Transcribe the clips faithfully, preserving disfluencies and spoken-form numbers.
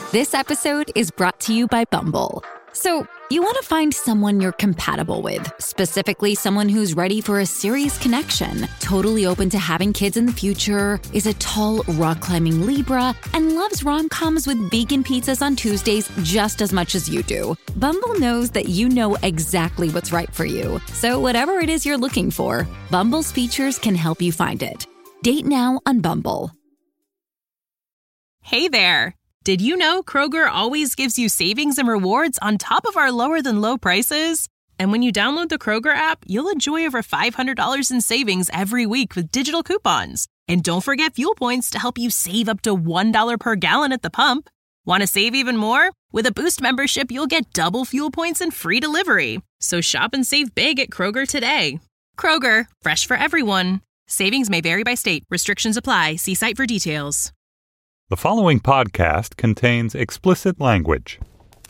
This episode is brought to you by Bumble. So, you want to find someone you're compatible with, specifically someone who's ready for a serious connection, totally open to having kids in the future, is a tall, rock-climbing Libra, and loves rom-coms with vegan pizzas on Tuesdays just as much as you do. Bumble knows that you know exactly what's right for you. So whatever it is you're looking for, Bumble's features can help you find it. Date now on Bumble. Hey there. Did you know Kroger always gives you savings and rewards on top of our lower than low prices? And when you download the Kroger app, you'll enjoy over five hundred dollars in savings every week with digital coupons. And don't forget fuel points to help you save up to one dollar per gallon at the pump. Want to save even more? With a Boost membership, you'll get double fuel points and free delivery. So shop and save big at Kroger today. Kroger, fresh for everyone. Savings may vary by state. Restrictions apply. See site for details. The following podcast contains explicit language.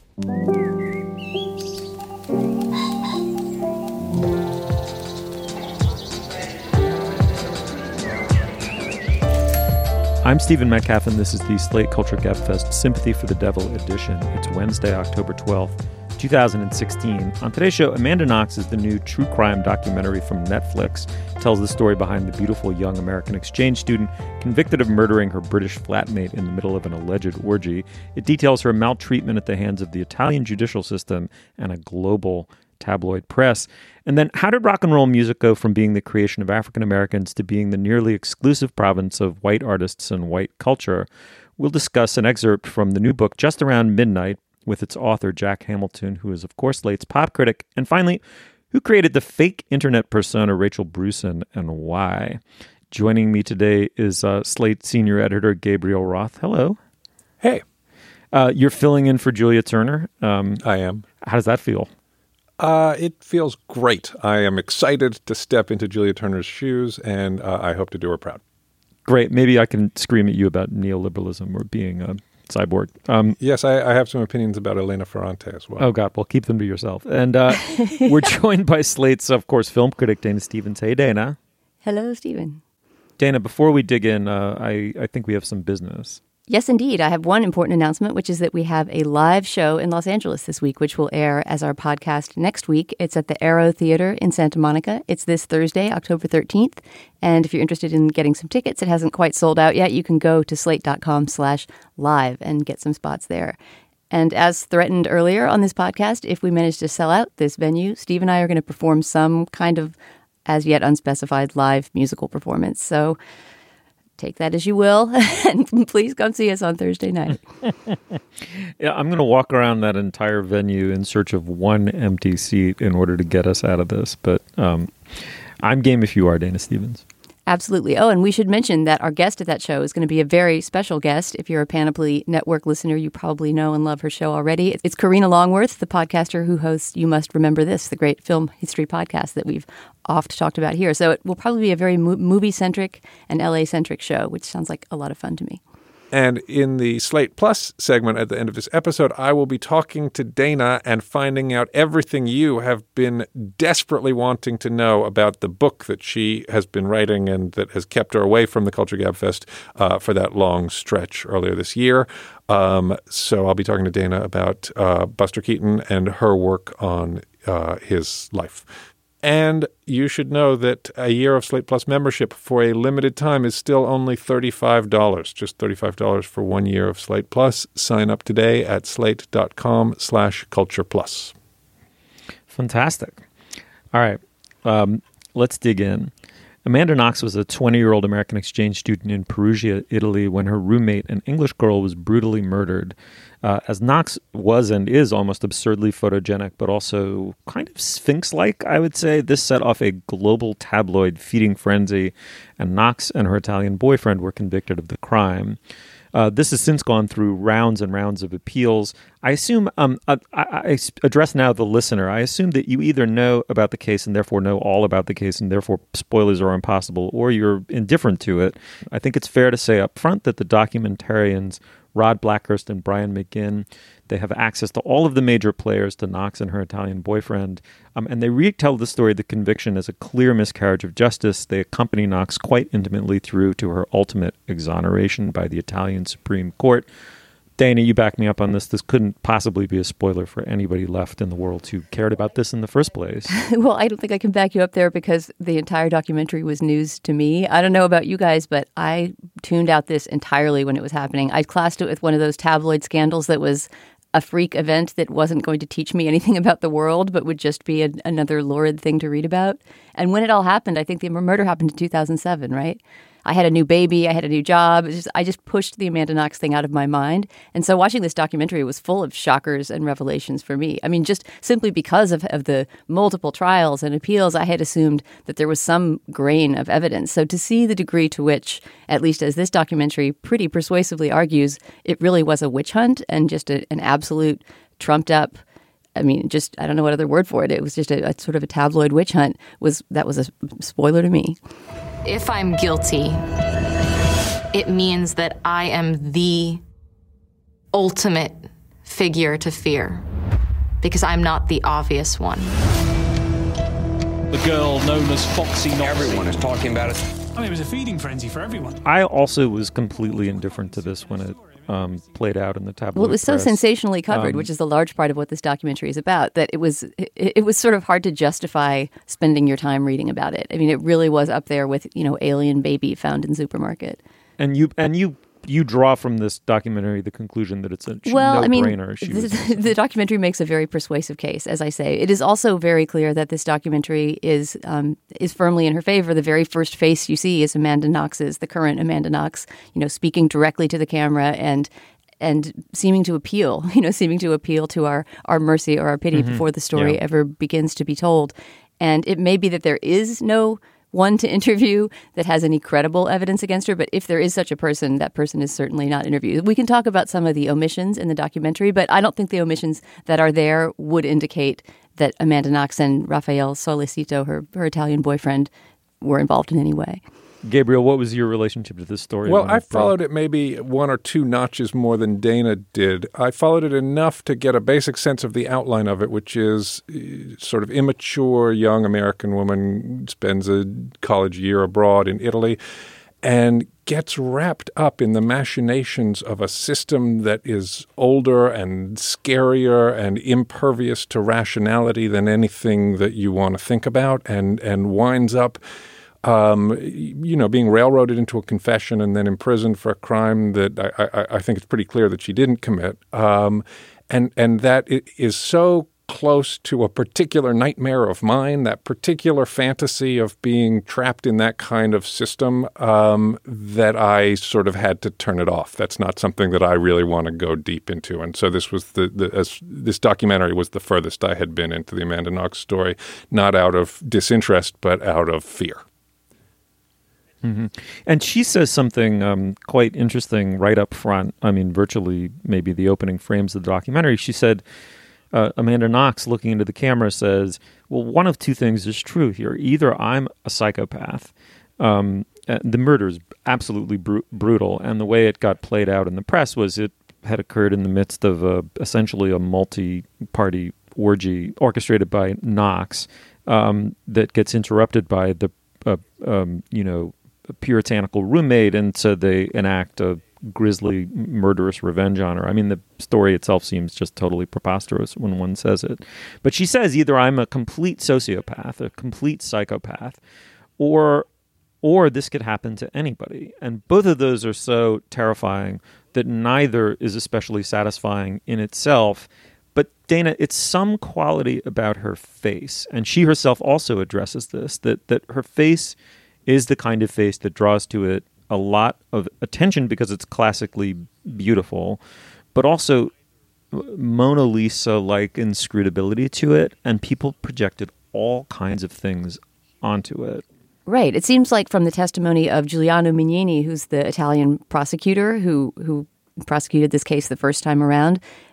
I'm Stephen Metcalf, and this is the Slate Culture Gabfest Sympathy for the Devil edition. It's Wednesday, October twelfth, twenty sixteen. On today's show, Amanda Knox is the new true crime documentary from Netflix. It tells the story behind the beautiful young American exchange student convicted of murdering her British flatmate in the middle of an alleged orgy. It details her maltreatment at the hands of the Italian judicial system and a global tabloid press. And then, how did rock and roll music go from being the creation of African Americans to being the nearly exclusive province of white artists and white culture? We'll discuss an excerpt from the new book, Just Around Midnight, with its author, Jack Hamilton, who is, of course, Slate's pop critic. And finally, who created the fake internet persona Rachel Brewson and why? Joining me today is uh, Slate senior editor Gabriel Roth. Hello. Hey. Uh, you're filling in for Julia Turner. Um, I am. How does that feel? Uh, it feels great. I am excited to step into Julia Turner's shoes, and uh, I hope to do her proud. Great. Maybe I can scream at you about neoliberalism or being a cyborg. Um, yes, I, I have some opinions about Elena Ferrante as well. Oh, God. Well, keep them to yourself. And uh, we're joined by Slate's, of course, film critic Dana Stevens. Hey, Dana. Hello, Stephen. Dana, before we dig in, uh, I, I think we have some business. Yes, indeed. I have one important announcement, which is that we have a live show in Los Angeles this week, which will air as our podcast next week. It's at the Aero Theater in Santa Monica. It's this Thursday, October thirteenth. And if you're interested in getting some tickets, it hasn't quite sold out yet. You can go to slate.com slash live and get some spots there. And as threatened earlier on this podcast, if we manage to sell out this venue, Steve and I are going to perform some kind of as yet unspecified live musical performance. So take that as you will, and please come see us on Thursday night. Yeah, I'm going to walk around that entire venue in search of one empty seat in order to get us out of this. But um, I'm game if you are, Dana Stevens. Absolutely. Oh, and we should mention that our guest at that show is going to be a very special guest. If you're a Panoply Network listener, you probably know and love her show already. It's Karina Longworth, the podcaster who hosts You Must Remember This, the great film history podcast that we've oft talked about here. So it will probably be a very mo- movie-centric and L A-centric show, which sounds like a lot of fun to me. And in the Slate Plus segment at the end of this episode, I will be talking to Dana and finding out everything you have been desperately wanting to know about the book that she has been writing and that has kept her away from the Culture Gabfest uh, for that long stretch earlier this year. Um, so I'll be talking to Dana about uh, Buster Keaton and her work on uh, his life. And you should know that a year of Slate Plus membership for a limited time is still only thirty-five dollars. Just thirty-five dollars for one year of Slate Plus. Sign up today at slate.com slash culture plus. Fantastic. All right. Um, let's dig in. Amanda Knox was a twenty-year-old American exchange student in Perugia, Italy, when her roommate, an English girl, was brutally murdered. Uh, as Knox was and is almost absurdly photogenic, but also kind of Sphinx-like, I would say, this set off a global tabloid feeding frenzy, and Knox and her Italian boyfriend were convicted of the crime. Uh, this has since gone through rounds and rounds of appeals. I assume, um, I, I address now the listener, I assume that you either know about the case and therefore know all about the case and therefore spoilers are impossible, or you're indifferent to it. I think it's fair to say up front that the documentarians Rod Blackhurst and Brian McGinn, they have access to all of the major players, to Knox and her Italian boyfriend, um, and they retell the story of the conviction as a clear miscarriage of justice. They accompany Knox quite intimately through to her ultimate exoneration by the Italian Supreme Court. Dana, you back me up on this. This couldn't possibly be a spoiler for anybody left in the world who cared about this in the first place. Well, I don't think I can back you up there because the entire documentary was news to me. I don't know about you guys, but I tuned out this entirely when it was happening. I classed it with one of those tabloid scandals that was a freak event that wasn't going to teach me anything about the world, but would just be a, another lurid thing to read about. And when it all happened, I think the murder happened in two thousand seven, right? I had a new baby. I had a new job. It was just, I just pushed the Amanda Knox thing out of my mind. And so watching this documentary was full of shockers and revelations for me. I mean, just simply because of, of the multiple trials and appeals, I had assumed that there was some grain of evidence. So to see the degree to which, at least as this documentary pretty persuasively argues, it really was a witch hunt and just a, an absolute trumped up, I mean, just, I don't know what other word for it. It was just a, a sort of a tabloid witch hunt. Was that was a spoiler to me. If I'm guilty, it means that I am the ultimate figure to fear because I'm not the obvious one. The girl known as Foxy Knox. Everyone is talking about it. I mean, it was a feeding frenzy for everyone. I also was completely indifferent to this when it um, played out in the tabloid Well, it was so press. sensationally covered, Um, which is a large part of what this documentary is about, that it was it, it was sort of hard to justify spending your time reading about it. I mean, it really was up there with, you know, alien baby found in supermarket. And you and you you draw from this documentary the conclusion that it's a Well, I mean, no-brainer. She was the, the documentary makes a very persuasive case, as I say. It is also very clear that this documentary is um, is firmly in her favor. The very first face you see is Amanda Knox's, the current Amanda Knox, you know, speaking directly to the camera and and seeming to appeal, you know, seeming to appeal to our, our mercy or our pity Mm-hmm. before the story Yeah. ever begins to be told. And it may be that there is no one to interview that has any credible evidence against her, but if there is such a person, that person is certainly not interviewed. We can talk about some of the omissions in the documentary, but I don't think the omissions that are there would indicate that Amanda Knox and Rafael Solicito, her, her Italian boyfriend, were involved in any way. Gabriel, what was your relationship to this story? Well, when I it broke? followed it maybe one or two notches more than Dana did. I followed it enough to get a basic sense of the outline of it, which is uh, sort of immature young American woman spends a college year abroad in Italy and gets wrapped up in the machinations of a system that is older and scarier and impervious to rationality than anything that you want to think about, and, and winds up Um, you know, being railroaded into a confession and then imprisoned for a crime that I, I, I think it's pretty clear that she didn't commit. Um, and, and that it is so close to a particular nightmare of mine, that particular fantasy of being trapped in that kind of system, um, that I sort of had to turn it off. That's not something that I really want to go deep into. And so this was the, the as, this documentary was the furthest I had been into the Amanda Knox story, not out of disinterest, but out of fear. Mm-hmm. And she says something um, quite interesting right up front. I mean, virtually maybe the opening frames of the documentary. She said, uh, Amanda Knox, looking into the camera, says, well, one of two things is true here. Either I'm a psychopath. Um, the murder is absolutely br- brutal. And the way it got played out in the press was it had occurred in the midst of a, essentially a multi-party orgy orchestrated by Knox um, that gets interrupted by the, uh, um, you know, puritanical roommate, and so they enact a grisly, murderous revenge on her. I mean, the story itself seems just totally preposterous when one says it. But she says either I'm a complete sociopath, a complete psychopath, or or this could happen to anybody. And both of those are so terrifying that neither is especially satisfying in itself. But Dana, it's some quality about her face, and she herself also addresses this, that that her face is the kind of face that draws to it a lot of attention because it's classically beautiful, but also Mona Lisa-like inscrutability to it, and people projected all kinds of things onto it. Right. It seems like from the testimony of Giuliano Mignini, who's the Italian prosecutor who who prosecuted this case the first time around,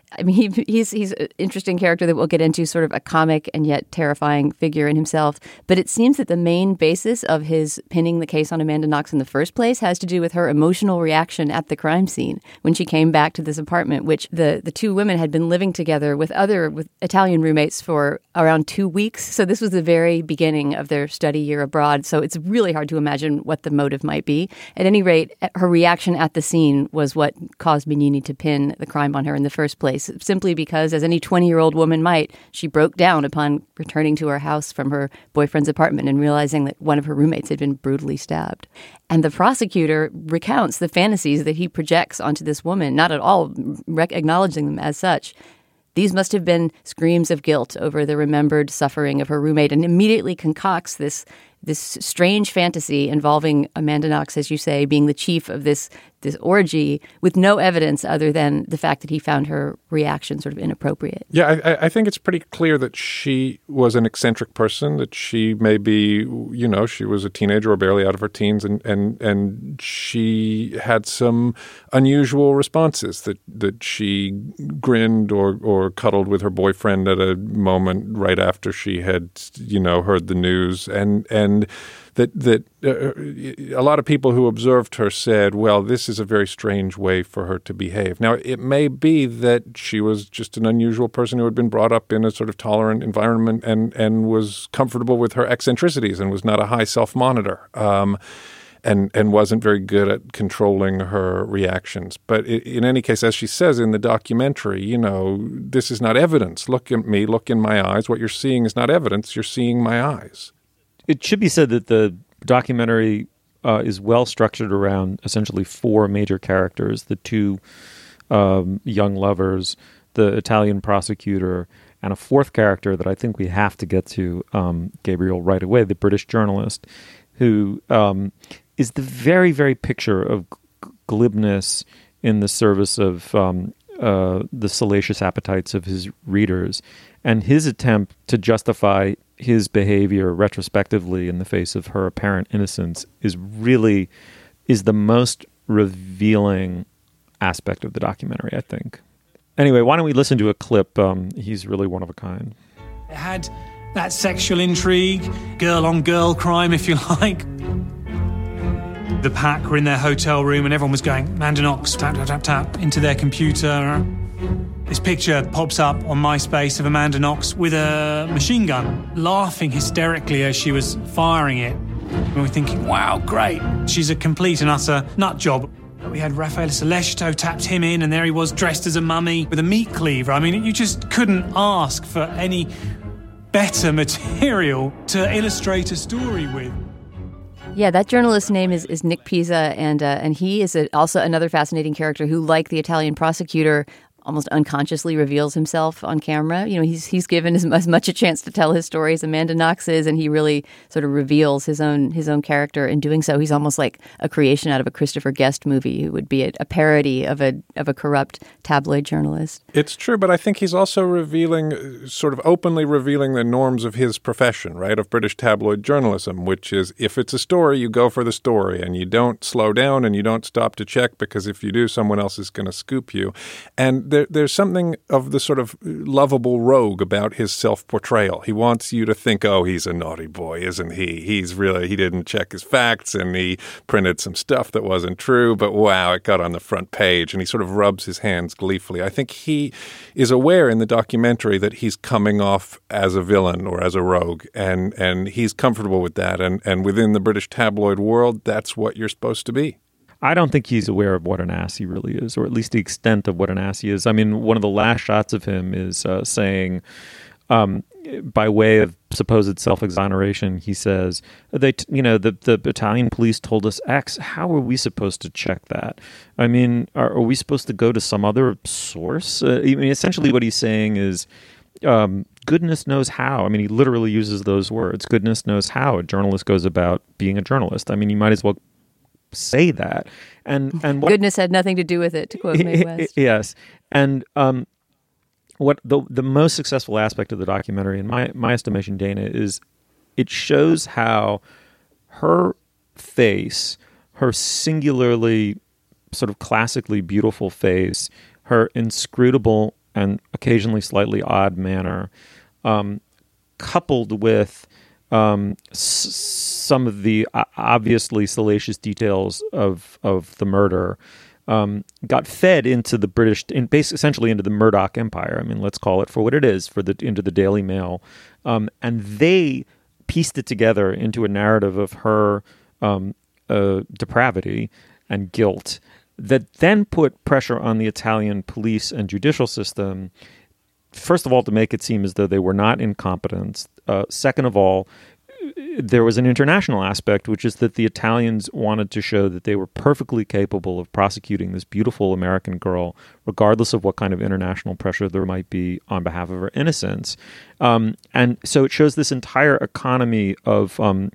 I mean, he, he's he's an interesting character that we'll get into, sort of a comic and yet terrifying figure in himself. But it seems that the main basis of his pinning the case on Amanda Knox in the first place has to do with her emotional reaction at the crime scene when she came back to this apartment, which the, the two women had been living together with other with Italian roommates for around two weeks. So this was the very beginning of their study year abroad. So it's really hard to imagine what the motive might be. At any rate, her reaction at the scene was what caused Mignini to pin the crime on her in the first place, simply because, as any twenty-year-old woman might, she broke down upon returning to her house from her boyfriend's apartment and realizing that one of her roommates had been brutally stabbed. And the prosecutor recounts the fantasies that he projects onto this woman, not at all rec- acknowledging them as such. These must have been screams of guilt over the remembered suffering of her roommate, and immediately concocts this this strange fantasy involving Amanda Knox, as you say, being the chief of this this orgy with no evidence other than the fact that he found her reaction sort of inappropriate. Yeah, I, I think it's pretty clear that she was an eccentric person, that she may be, you know, she was a teenager or barely out of her teens, and and, and she had some unusual responses, that, that she grinned or, or cuddled with her boyfriend at a moment right after she had, you know, heard the news. And, and that that uh, a lot of people who observed her said, well, this is a very strange way for her to behave. Now, it may be that she was just an unusual person who had been brought up in a sort of tolerant environment and, and was comfortable with her eccentricities and was not a high self-monitor. Um, and and wasn't very good at controlling her reactions. But in any case, as she says in the documentary, you know, this is not evidence. Look at me, look in my eyes. What you're seeing is not evidence. You're seeing my eyes. It should be said that the documentary uh, is well structured around essentially four major characters: the two um, young lovers, the Italian prosecutor, and a fourth character that I think we have to get to, um, Gabriel, right away, the British journalist, who um, is the very, very picture of g- glibness in the service of um, uh, the salacious appetites of his readers. And his attempt to justify his behavior retrospectively in the face of her apparent innocence is really is the most revealing aspect of the documentary, I think. Anyway, why don't we listen to a clip? Um, he's really one of a kind. It had that sexual intrigue, girl-on-girl crime, if you like. The pack were in their hotel room and everyone was going, Amanda Knox, tap, tap, tap, tap, into their computer. This picture pops up on MySpace of Amanda Knox with a machine gun, laughing hysterically as she was firing it. And we're thinking, wow, great. She's a complete and utter nut job. We had Raffaele Celestio, tapped him in, and there he was dressed as a mummy with a meat cleaver. I mean, you just couldn't ask for any better material to illustrate a story with. Yeah, that journalist's name is, is Nick Pisa, and uh, and he is a, also another fascinating character who, like the Italian prosecutor, almost unconsciously reveals himself on camera. You know, he's he's given as, as much a chance to tell his story as Amanda Knox is, and he really sort of reveals his own his own character in doing so. He's almost like a creation out of a Christopher Guest movie, who would be a, a parody of a of a corrupt tabloid journalist. It's true, but I think he's also revealing, sort of openly revealing the norms of his profession, right, of British tabloid journalism, which is if it's a story, you go for the story, and you don't slow down and you don't stop to check, because if you do, someone else is going to scoop you. And There, there's something of the sort of lovable rogue about his self-portrayal. He wants you to think, oh, he's a naughty boy, isn't he? He's really, he didn't check his facts and he printed some stuff that wasn't true, but wow, it got on the front page, and he sort of rubs his hands gleefully. I think he is aware in the documentary that he's coming off as a villain or as a rogue, and, and he's comfortable with that. And, and within the British tabloid world, that's what you're supposed to be. I don't think he's aware of what an ass he really is, or at least the extent of what an ass he is. I mean, one of the last shots of him is uh, saying, um, by way of supposed self-exoneration, he says, "They, t- you know, the, the Italian police told us X. How are we supposed to check that? I mean, are, are we supposed to go to some other source?" Uh, I mean, essentially what he's saying is, um, goodness knows how. I mean, he literally uses those words. Goodness knows how a journalist goes about being a journalist. I mean, you might as well say that. And and what, goodness had nothing to do with it, to quote Mae West. Yes. And um, what the the most successful aspect of the documentary, in my my estimation, Dana, is it shows how her face, her singularly sort of classically beautiful face, her inscrutable and occasionally slightly odd manner, um, coupled with um, s- some of the obviously salacious details of of the murder, um, got fed into the British, in base, essentially into the Murdoch Empire. I mean, let's call it for what it is, for the into the Daily Mail, um, and they pieced it together into a narrative of her um, uh, depravity and guilt that then put pressure on the Italian police and judicial system, first of all, to make it seem as though they were not incompetent. Uh, second of all, there was an international aspect, which is that the Italians wanted to show that they were perfectly capable of prosecuting this beautiful American girl, regardless of what kind of international pressure there might be on behalf of her innocence. Um, and so it shows this entire economy of um,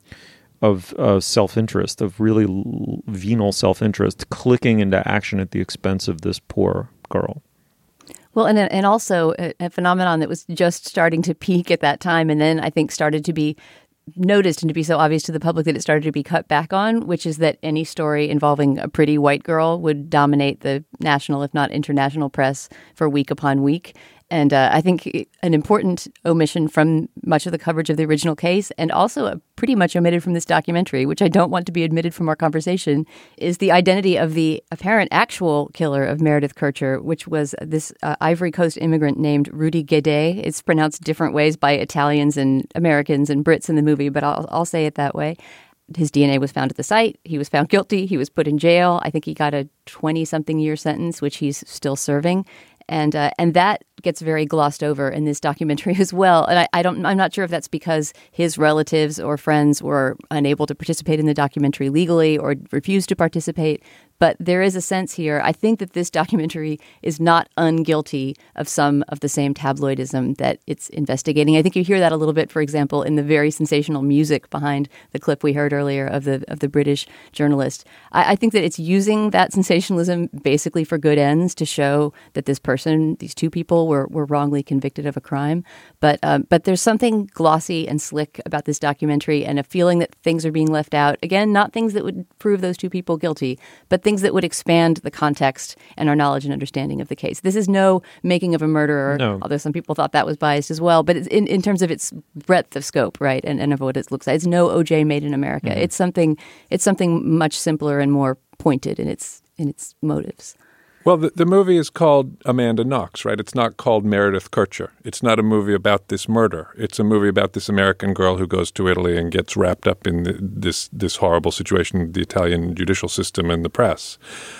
of uh, self-interest, of really l- venal self-interest, clicking into action at the expense of this poor girl. Well, and and also a, a phenomenon that was just starting to peak at that time, and then I think started to be noticed and to be so obvious to the public that it started to be cut back on, which is that any story involving a pretty white girl would dominate the national, if not international press for week upon week. And uh, I think an important omission from much of the coverage of the original case, and also a pretty much omitted from this documentary, which I don't want to be admitted from our conversation, is the identity of the apparent actual killer of Meredith Kercher, which was this uh, Ivory Coast immigrant named Rudy Guede. It's pronounced different ways by Italians and Americans and Brits in the movie, but I'll, I'll say it that way. His D N A was found at the site. He was found guilty. He was put in jail. I think he got a twenty-something year sentence, which he's still serving. And uh, and that gets very glossed over in this documentary as well. And I, I don't, I'm not sure if that's because his relatives or friends were unable to participate in the documentary legally or refused to participate. But there is a sense here. I think that this documentary is not unguilty of some of the same tabloidism that it's investigating. I think you hear that a little bit, for example, in the very sensational music behind the clip we heard earlier of the of the British journalist. I, I think that it's using that sensationalism basically for good ends to show that this person, these two people, were were wrongly convicted of a crime. But um, but there's something glossy and slick about this documentary, and a feeling that things are being left out. Again, not things that would prove those two people guilty, but things that would expand the context and our knowledge and understanding of the case. This is no Making of a Murderer, no. Although some people thought that was biased as well. But it's in, in terms of its breadth of scope, right, and, and of what it looks like. It's no O J Made in America. Mm-hmm. It's something. It's something much simpler and more pointed in its in its motives. Well, the, the movie is called Amanda Knox, right? It's not called Meredith Kercher. It's not a movie about this murder. It's a movie about this American girl who goes to Italy and gets wrapped up in the, this this horrible situation with the Italian judicial system and the press.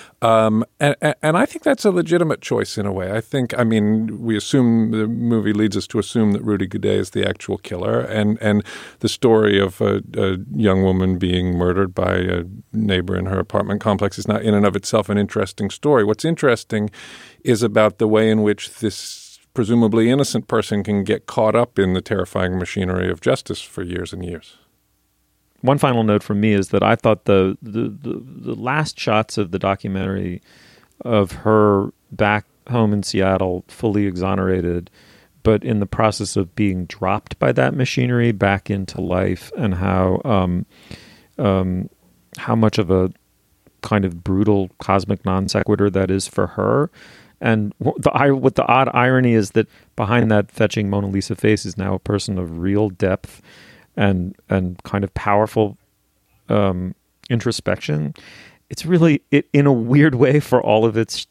Um, and, and I think that's a legitimate choice in a way. I think, I mean, we assume, the movie leads us to assume that Rudy Guede is the actual killer. And, and the story of a, a young woman being murdered by a neighbor in her apartment complex is not in and of itself an interesting story. What's interesting is about the way in which this presumably innocent person can get caught up in the terrifying machinery of justice for years and years. One final note from me is that I thought the, the, the, the last shots of the documentary of her back home in Seattle, fully exonerated, but in the process of being dropped by that machinery back into life, and how um, um, how much of a kind of brutal cosmic non sequitur that is for her. And the what the odd irony is that behind that fetching Mona Lisa face is now a person of real depth and and kind of powerful um, introspection. It's really, it, in a weird way, for all of its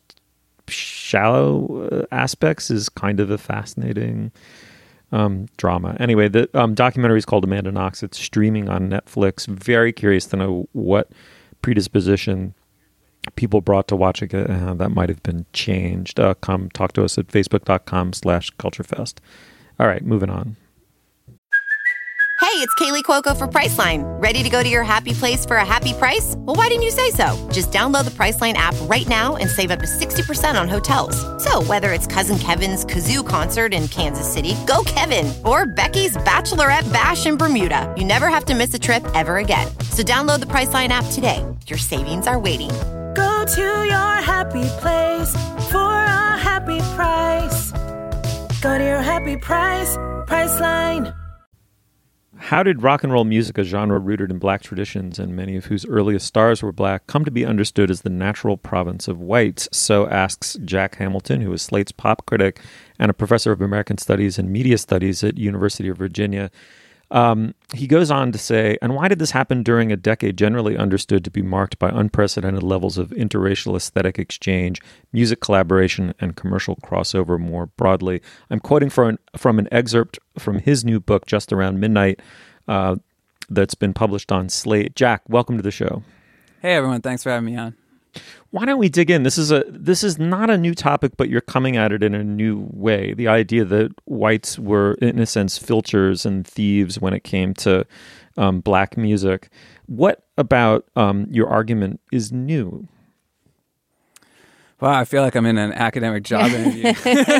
shallow uh, aspects, is kind of a fascinating um, drama. Anyway, the um, documentary is called Amanda Knox. It's streaming on Netflix. Very curious to know what predisposition people brought to watching it and how that might have been changed. Uh, come talk to us at facebook.com slash culturefest. All right, moving on. Hey, it's Kaylee Cuoco for Priceline. Ready to go to your happy place for a happy price? Well, why didn't you say so? Just download the Priceline app right now and save up to sixty percent on hotels. So whether it's Cousin Kevin's Kazoo Concert in Kansas City, go Kevin, or Becky's Bachelorette Bash in Bermuda, you never have to miss a trip ever again. So download the Priceline app today. Your savings are waiting. Go to your happy place for a happy price. Go to your happy price, Priceline. How did rock and roll music, a genre rooted in black traditions and many of whose earliest stars were black, come to be understood as the natural province of whites? So asks Jack Hamilton, who is Slate's pop critic and a professor of American Studies and Media Studies at University of Virginia. Um, he goes on to say, and why did this happen during a decade generally understood to be marked by unprecedented levels of interracial aesthetic exchange, music collaboration, and commercial crossover more broadly? I'm quoting from an, from an excerpt from his new book, Just Around Midnight, uh, that's been published on Slate. Jack, welcome to the show. Hey, everyone. Thanks for having me on. Why don't we dig in? This is a this is not a new topic, but you're coming at it in a new way. The idea that whites were, in a sense, filchers and thieves when it came to um, black music. What about um, your argument is new? Wow, I feel like I'm in an academic job interview.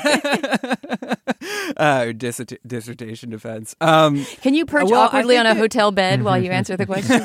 uh, dis- dissertation defense. Um, Can you perch well, awkwardly on a that... hotel bed while you answer the question?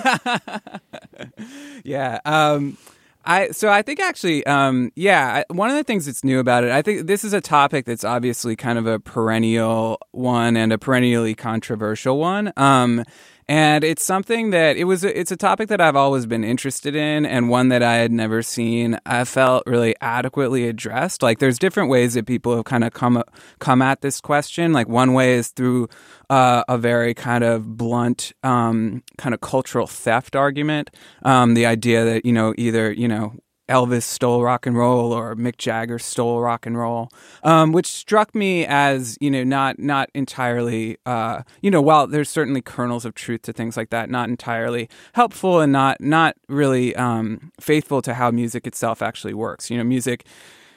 yeah. Um, I so I think actually, um, yeah, one of the things that's new about it, I think this is a topic that's obviously kind of a perennial one and a perennially controversial one. Um, and it's something that it was, a, it's a topic that I've always been interested in, and one that I had never seen, I felt really adequately addressed. Like there's different ways that people have kind of come, come at this question. Like one way is through uh, a very kind of blunt, um, kind of cultural theft argument. Um, the idea that, you know, either, you know, Elvis stole rock and roll or Mick Jagger stole rock and roll, um, which struck me as, you know, not not entirely, uh, you know, while there's certainly kernels of truth to things like that, not entirely helpful and not not really um, faithful to how music itself actually works. You know, music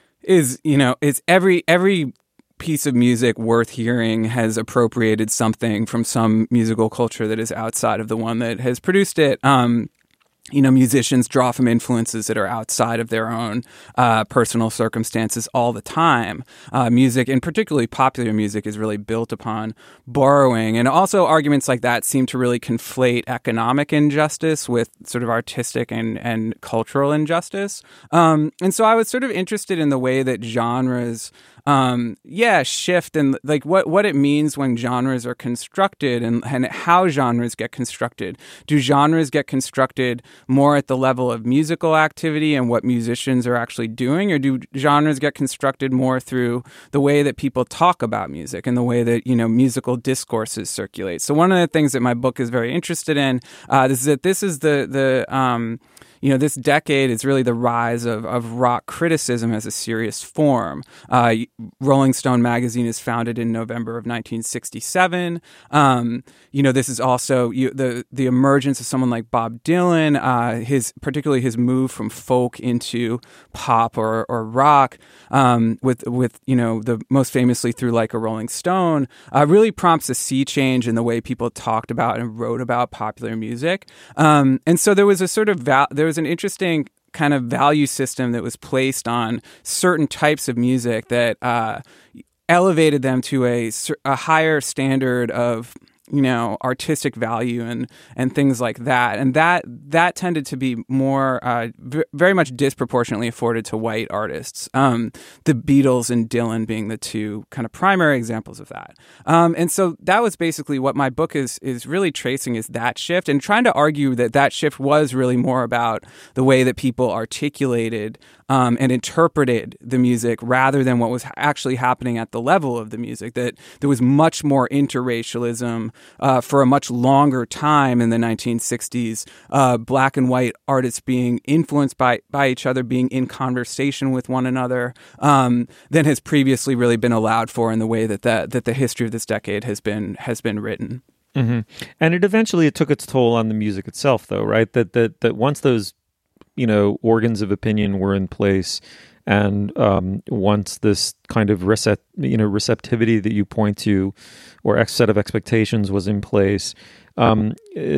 is, you know, it's every every piece of music worth hearing has appropriated something from some musical culture that is outside of the one that has produced it. Um, You know, musicians draw from influences that are outside of their own uh, personal circumstances all the time. Uh, music, and particularly popular music, is really built upon borrowing. And also arguments like that seem to really conflate economic injustice with sort of artistic and, and cultural injustice. Um, and so I was sort of interested in the way that genres Um, yeah, shift and like what, what it means when genres are constructed and, and how genres get constructed. Do genres get constructed more at the level of musical activity and what musicians are actually doing, or do genres get constructed more through the way that people talk about music and the way that, you know, musical discourses circulate? So one of the things that my book is very interested in uh, is that this is the the um, you know, this decade is really the rise of, of rock criticism as a serious form. Uh, Rolling Stone magazine is founded in November of nineteen sixty-seven. Um, you know, this is also you, the the emergence of someone like Bob Dylan, uh, his particularly his move from folk into pop or or rock, um, with with you know the most famously through Like a Rolling Stone, uh, really prompts a sea change in the way people talked about and wrote about popular music. Um, and so there was a sort of val- there was an interesting kind of value system that was placed on certain types of music that uh, elevated them to a, a higher standard of, you know, artistic value and and things like that. And that that tended to be more uh, v- very much disproportionately afforded to white artists. Um, the Beatles and Dylan being the two kind of primary examples of that. Um, and so that was basically what my book is is really tracing, is that shift and trying to argue that that shift was really more about the way that people articulated um, and interpreted the music rather than what was actually happening at the level of the music, that there was much more interracialism Uh, for a much longer time in the nineteen sixties, uh, black and white artists being influenced by, by each other, being in conversation with one another, um, than has previously really been allowed for in the way that the, that the history of this decade has been has been written. Mm-hmm. And it eventually it took its toll on the music itself, though, right? That that that once those, you know, organs of opinion were in place, and um, once this kind of recept, you know, receptivity that you point to, or X set of expectations was in place, um,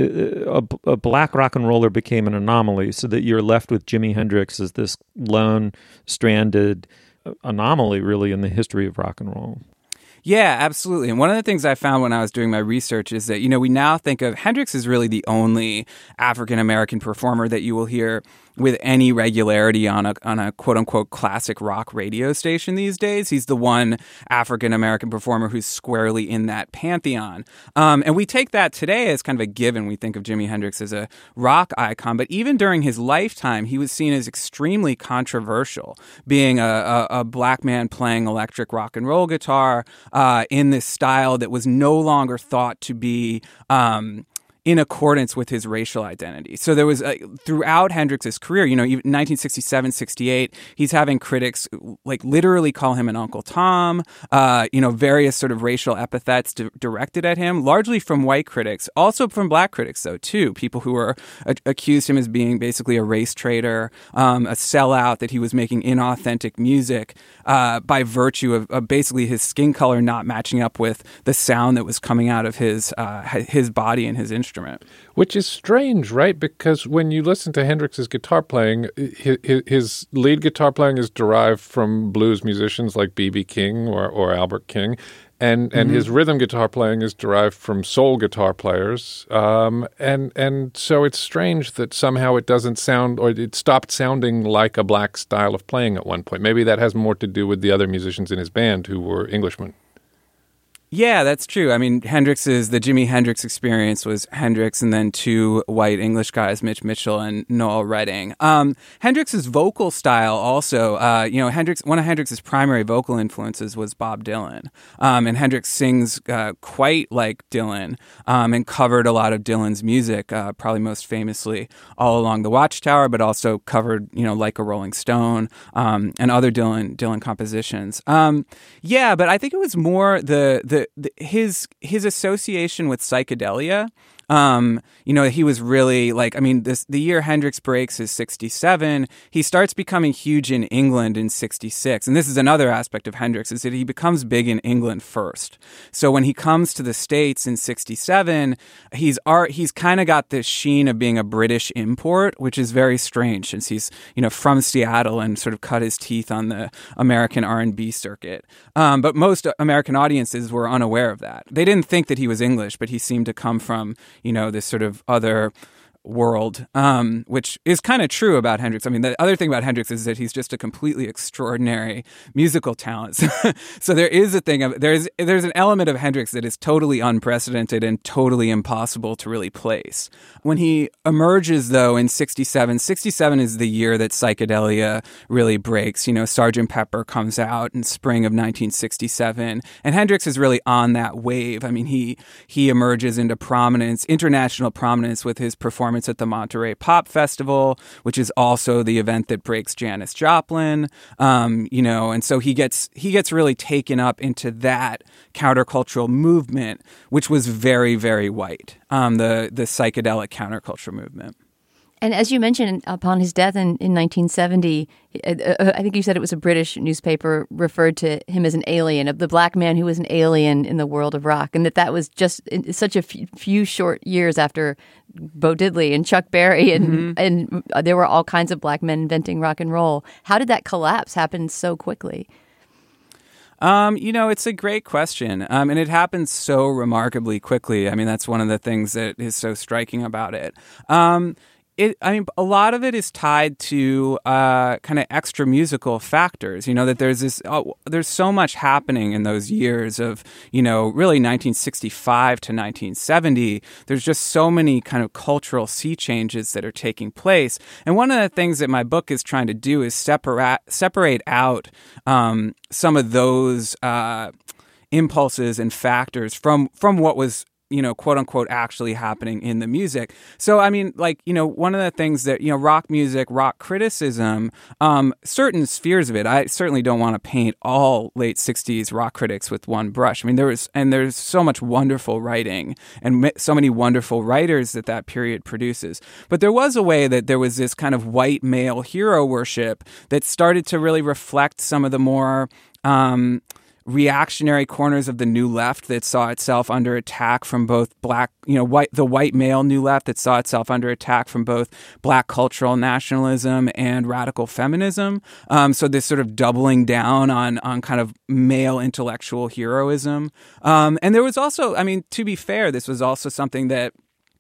a, a black rock and roller became an anomaly, so that you're left with Jimi Hendrix as this lone, stranded anomaly, really, in the history of rock and roll. Yeah, absolutely. And one of the things I found when I was doing my research is that, you know, we now think of Hendrix as really the only African-American performer that you will hear with any regularity on a on a quote unquote classic rock radio station these days. He's the one African American performer who's squarely in that pantheon. Um, and we take that today as kind of a given. We think of Jimi Hendrix as a rock icon, but even during his lifetime, he was seen as extremely controversial, being a, a, a black man playing electric rock and roll guitar uh, in this style that was no longer thought to be um, in accordance with his racial identity. So there was, uh, throughout Hendrix's career, you know, even nineteen sixty-seven, sixty-eight, he's having critics like literally call him an Uncle Tom, uh, you know, various sort of racial epithets di- directed at him, largely from white critics, also from black critics, though, too. People who were a- accused him as being basically a race traitor, um, a sellout, that he was making inauthentic music uh, by virtue of, of basically his skin color not matching up with the sound that was coming out of his, uh, his body and his instrument. Which is strange, right? Because when you listen to Hendrix's guitar playing, his, his lead guitar playing is derived from blues musicians like B B King or, or Albert King. And and mm-hmm. his rhythm guitar playing is derived from soul guitar players. Um, and, and so it's strange that somehow it doesn't sound, or it stopped sounding like a black style of playing at one point. Maybe that has more to do with the other musicians in his band who were Englishmen. Yeah, that's true. I mean, Hendrix's, the Jimi Hendrix experience was Hendrix and then two white English guys, Mitch Mitchell and Noel Redding. Um, Hendrix's vocal style also, uh, you know, Hendrix, one of Hendrix's primary vocal influences was Bob Dylan. Um, and Hendrix sings uh, quite like Dylan um, and covered a lot of Dylan's music, uh, probably most famously All Along the Watchtower, but also covered, you know, Like a Rolling Stone um, and other Dylan Dylan compositions. Um, yeah, but I think it was more the the The, his his association with psychedelia. Um, you know, he was really like, I mean, this the year Hendrix breaks is sixty-seven. He starts becoming huge in England in sixty-six. And this is another aspect of Hendrix, is that he becomes big in England first. So when he comes to the States in sixty-seven, he's art, he's kind of got this sheen of being a British import, which is very strange since he's, you know, from Seattle and sort of cut his teeth on the American R and B circuit. Um, but most American audiences were unaware of that. They didn't think that he was English, but he seemed to come from, you know, this sort of other world, um, which is kind of true about Hendrix. I mean, the other thing about Hendrix is that he's just a completely extraordinary musical talent. So there is a thing of, there's there's an element of Hendrix that is totally unprecedented and totally impossible to really place. When he emerges, though, in sixty-seven, sixty-seven is the year that psychedelia really breaks. You know, Sergeant Pepper comes out in spring of nineteen sixty-seven, and Hendrix is really on that wave. I mean, he he emerges into prominence, international prominence, with his performance at the Monterey Pop Festival, which is also the event that breaks Janis Joplin. Um, you know, and so he gets he gets really taken up into that countercultural movement, which was very, very white. Um, the the psychedelic counterculture movement. And as you mentioned, upon his death in, in nineteen seventy, uh, I think you said it was a British newspaper referred to him as an alien, of the black man who was an alien in the world of rock, and that that was just in such a few, few short years after Bo Diddley and Chuck Berry, and mm-hmm. and there were all kinds of black men inventing rock and roll. How did that collapse happen so quickly? Um, you know, it's a great question. Um, and it happens so remarkably quickly. I mean, that's one of the things that is so striking about it. Um, It, I mean, a lot of it is tied to uh, kind of extra musical factors. You know, that there's this, oh, there's so much happening in those years of, you know, really nineteen sixty-five to nineteen seventy. There's just so many kind of cultural sea changes that are taking place. And one of the things that my book is trying to do is separate separate out um, some of those uh, impulses and factors from from what was, you know, quote unquote, actually happening in the music. So, I mean, like, you know, one of the things that, you know, rock music, rock criticism, um, certain spheres of it, I certainly don't want to paint all late sixties rock critics with one brush. I mean, there was, and there's so much wonderful writing and so many wonderful writers that that period produces. But there was a way that there was this kind of white male hero worship that started to really reflect some of the more, um, reactionary corners of the New Left that saw itself under attack from both black, you know, white, the white male New Left that saw itself under attack from both black cultural nationalism and radical feminism. Um, so this sort of doubling down on on kind of male intellectual heroism. Um, and there was also, I mean, to be fair, this was also something that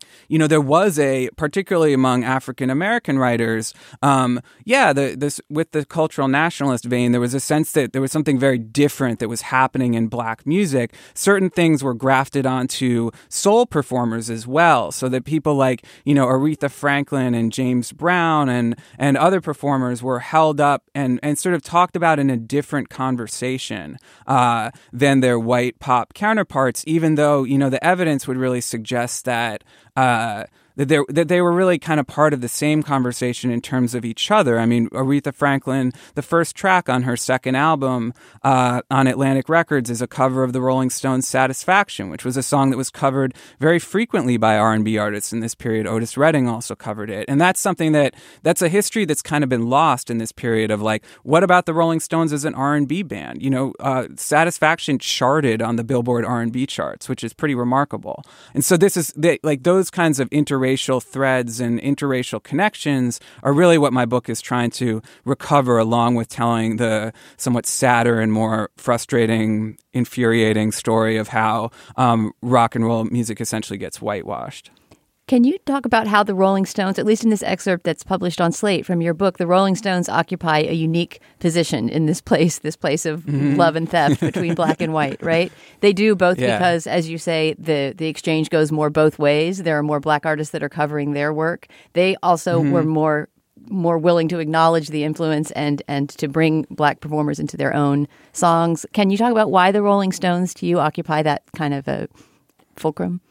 you know, there was a, particularly among African American writers, um, yeah, the, this with the cultural nationalist vein, there was a sense that there was something very different that was happening in Black music. Certain things were grafted onto soul performers as well, so that people like, you know, Aretha Franklin and James Brown and and other performers were held up and, and sort of talked about in a different conversation uh, than their white pop counterparts, even though, you know, the evidence would really suggest that uh, that they that they were really kind of part of the same conversation in terms of each other. I mean, Aretha Franklin, the first track on her second album uh, on Atlantic Records is a cover of the Rolling Stones' Satisfaction, which was a song that was covered very frequently by R and B artists in this period. Otis Redding also covered it. And that's something that, that's a history that's kind of been lost in this period of like, what about the Rolling Stones as an R and B band? You know, uh, Satisfaction charted on the Billboard R and B charts, which is pretty remarkable. And so this is, like, those kinds of interracial threads and interracial connections are really what my book is trying to recover, along with telling the somewhat sadder and more frustrating, infuriating story of how um, rock and roll music essentially gets whitewashed. Can you talk about how the Rolling Stones, at least in this excerpt that's published on Slate from your book, the Rolling Stones occupy a unique position in this place, this place of mm-hmm. love and theft between black and white, right? They do both yeah. because, as you say, the, the exchange goes more both ways. There are more black artists that are covering their work. They also mm-hmm. were more more willing to acknowledge the influence and and to bring black performers into their own songs. Can you talk about why the Rolling Stones, to you, occupy that kind of a fulcrum?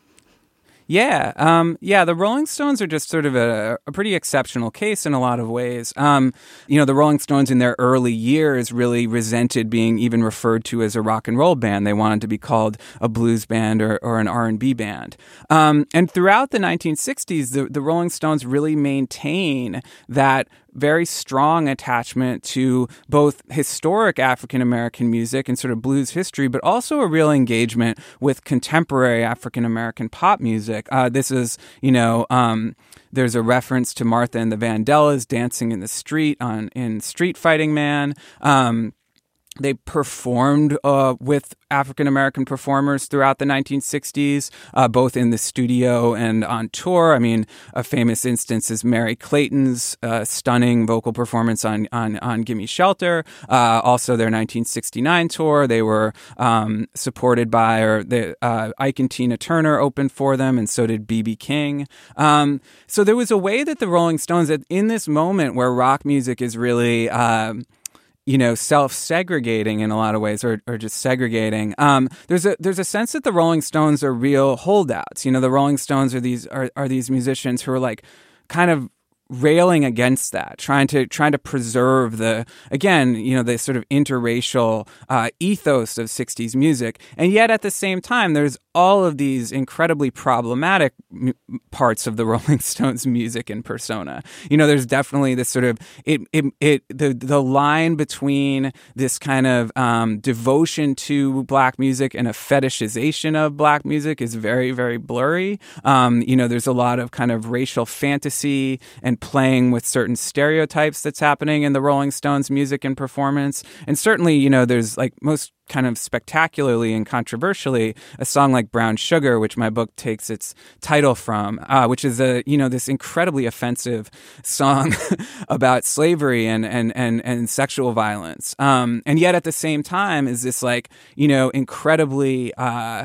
Yeah, um, yeah. The Rolling Stones are just sort of a, a pretty exceptional case in a lot of ways. Um, you know, the Rolling Stones in their early years really resented being even referred to as a rock and roll band. They wanted to be called a blues band or, or an R and B band. Um, and throughout the nineteen sixties, the, the Rolling Stones really maintain that very strong attachment to both historic African-American music and sort of blues history, but also a real engagement with contemporary African-American pop music. Uh, this is, you know, um, there's a reference to Martha and the Vandellas dancing in the street on in Street Fighting Man. Um, They performed uh, with African-American performers throughout the nineteen sixties, uh, both in the studio and on tour. I mean, a famous instance is Mary Clayton's uh, stunning vocal performance on on, on Gimme Shelter. Uh, also, their nineteen sixty-nine tour, they were um, supported by, or the uh, Ike and Tina Turner opened for them, and so did B B King. Um, so there was a way that the Rolling Stones, in this moment where rock music is really Um, you know, self-segregating in a lot of ways, or, or just segregating. Um, there's a there's a sense that the Rolling Stones are real holdouts. You know, the Rolling Stones are these are, are these musicians who are like kind of railing against that, trying to trying to preserve the, again, you know, the sort of interracial uh, ethos of sixties music. And yet at the same time, there's all of these incredibly problematic m- parts of the Rolling Stones music and persona. You know, there's definitely this sort of, it, it, it the, the line between this kind of um, devotion to black music and a fetishization of black music is very, very blurry. Um, you know, there's a lot of kind of racial fantasy and playing with certain stereotypes that's happening in the Rolling Stones music and performance. And certainly, you know, there's like most kind of spectacularly and controversially a song like Brown Sugar, which my book takes its title from, uh, which is a, you know, this incredibly offensive song about slavery and, and, and, and sexual violence. Um, and yet at the same time is this like, you know, incredibly, uh,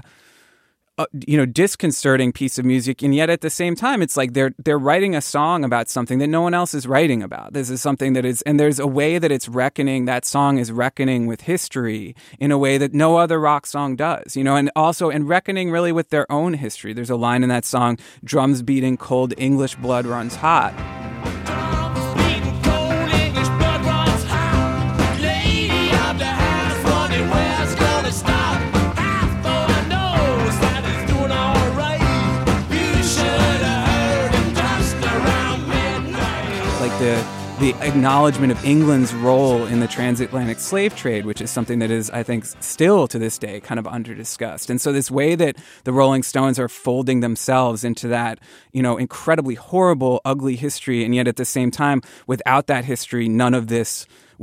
Uh, you know, disconcerting piece of music, and yet at the same time, it's like they're they're writing a song about something that no one else is writing about. This is something that is, and there's a way that it's reckoning. That song is reckoning with history in a way that no other rock song does. You know, and also and reckoning really with their own history. There's a line in that song: "Drums beating, cold English blood runs hot." The, the acknowledgement of England's role in the transatlantic slave trade, which is something that is, I think, still to this day kind of under-discussed. And so this way that the Rolling Stones are folding themselves into that, you know, incredibly horrible, ugly history, and yet at the same time, without that history, none of this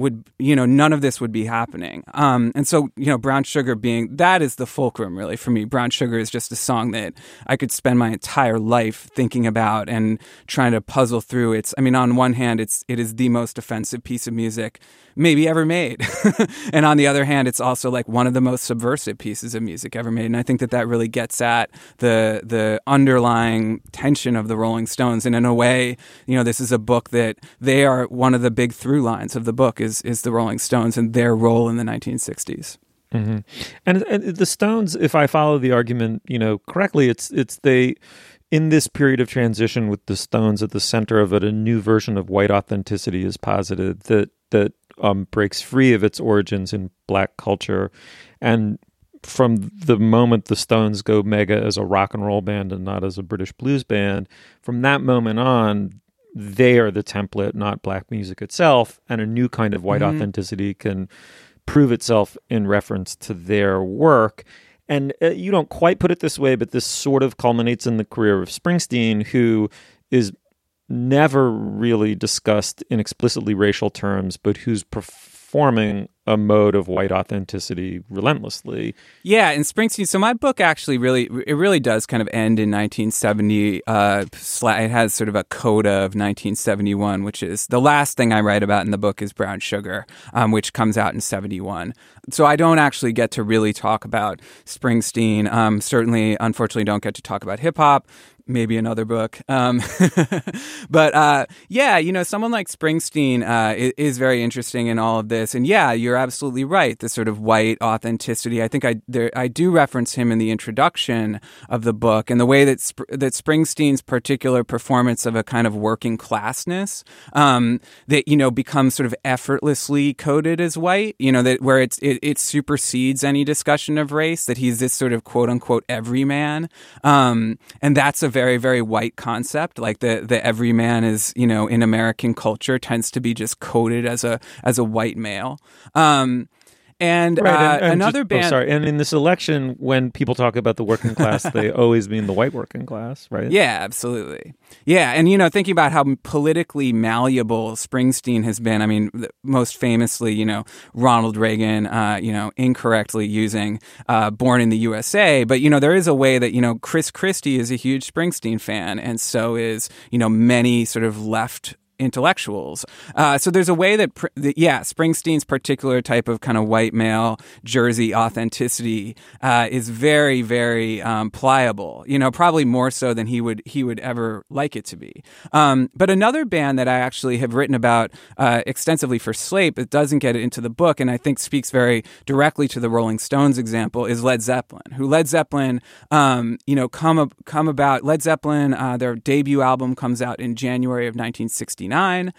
would, you know, none of this would be happening. Um, and so, you know, Brown Sugar being, that is the fulcrum really for me. Brown Sugar is just a song that I could spend my entire life thinking about and trying to puzzle through. It's, I mean, on one hand, it's, it is the most offensive piece of music maybe ever made. And on the other hand, it's also like one of the most subversive pieces of music ever made. And I think that that really gets at the, the underlying tension of the Rolling Stones. And in a way, you know, this is a book that they are one of the big through lines of the book is, is the Rolling Stones and their role in the nineteen sixties. Mm-hmm. And, and the Stones, if I follow the argument, you know, correctly, it's, it's they, in this period of transition with the Stones at the center of it, a new version of white authenticity is posited that, that, Um, breaks free of its origins in black culture. And from the moment the Stones go mega as a rock and roll band and not as a British blues band, from that moment on, they are the template, not black music itself. And a new kind of white mm-hmm. authenticity can prove itself in reference to their work. And uh, you don't quite put it this way, but this sort of culminates in the career of Springsteen, who is never really discussed in explicitly racial terms, but who's performing a mode of white authenticity relentlessly. Yeah, and Springsteen, so my book actually really, it really does kind of end in nineteen seventy. Uh, it has sort of a coda of nineteen seventy-one, which is the last thing I write about in the book is Brown Sugar, um, which comes out in seventy-one. So I don't actually get to really talk about Springsteen. Um, certainly, unfortunately, don't get to talk about hip hop. Maybe another book. Um, but uh, yeah, you know, someone like Springsteen uh, is, is very interesting in all of this. And yeah, you're absolutely right. The sort of white authenticity. I think I there, I do reference him in the introduction of the book, and the way that Sp- that Springsteen's particular performance of a kind of working classness um, that, you know, becomes sort of effortlessly coded as white, you know, that where it's it, it supersedes any discussion of race, that he's this sort of quote unquote everyman. Um, and that's a very, very white concept. Like the, the everyman is, you know, in American culture tends to be just coded as a as a white male. Um, and, right, uh, and, and another just, band. Oh, sorry. And in this election, when people talk about the working class, they always mean the white working class, right? Yeah, absolutely. Yeah, and you know, thinking about how politically malleable Springsteen has been. I mean, most famously, you know, Ronald Reagan, uh, you know, incorrectly using uh, "Born in the U S A," but you know, there is a way that you know Chris Christie is a huge Springsteen fan, and so is you know many sort of left intellectuals. Uh, so there's a way that, that, yeah, Springsteen's particular type of kind of white male Jersey authenticity uh, is very, very um, pliable. You know, probably more so than he would he would ever like it to be. Um, but another band that I actually have written about uh, extensively for Slate, but doesn't get it into the book, and I think speaks very directly to the Rolling Stones example, is Led Zeppelin. Who Led Zeppelin, um, you know, come come about. Led Zeppelin, uh, their debut album comes out in January of nineteen sixty-nine.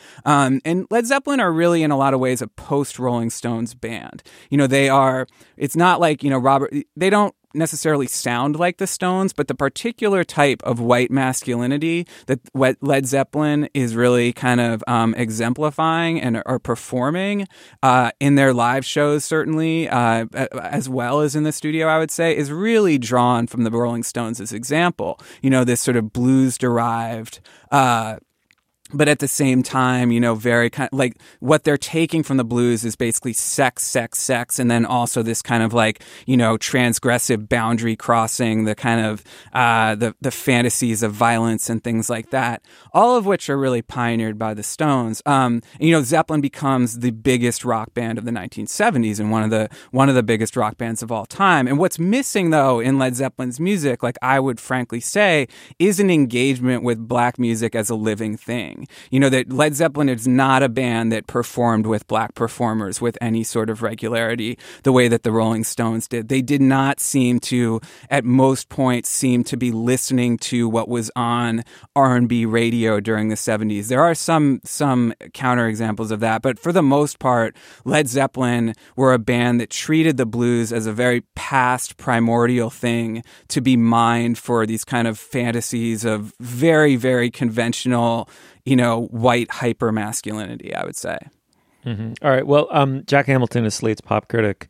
Um, and Led Zeppelin are really, in a lot of ways, a post-Rolling Stones band. You know, they are, it's not like, you know, Robert, they don't necessarily sound like the Stones, but the particular type of white masculinity that Led Zeppelin is really kind of um, exemplifying and are performing uh, in their live shows, certainly, uh, as well as in the studio, I would say, is really drawn from the Rolling Stones as example. You know, this sort of blues-derived uh but at the same time, you know, very kind of like what they're taking from the blues is basically sex, sex, sex, and then also this kind of like, you know, transgressive boundary crossing, the kind of uh, the the fantasies of violence and things like that. All of which are really pioneered by the Stones. Um, and, you know, Zeppelin becomes the biggest rock band of the nineteen seventies and one of the one of the biggest rock bands of all time. And what's missing though in Led Zeppelin's music, like I would frankly say, is an engagement with black music as a living thing. You know, that Led Zeppelin is not a band that performed with black performers with any sort of regularity the way that the Rolling Stones did. They did not seem to, at most points, seem to be listening to what was on R and B radio during the seventies. There are some some counterexamples of that, but for the most part, Led Zeppelin were a band that treated the blues as a very past, primordial thing to be mined for these kind of fantasies of very, very conventional, you know, white hyper-masculinity, I would say. Mm-hmm. All right. Well, um, Jack Hamilton is Slate's pop critic.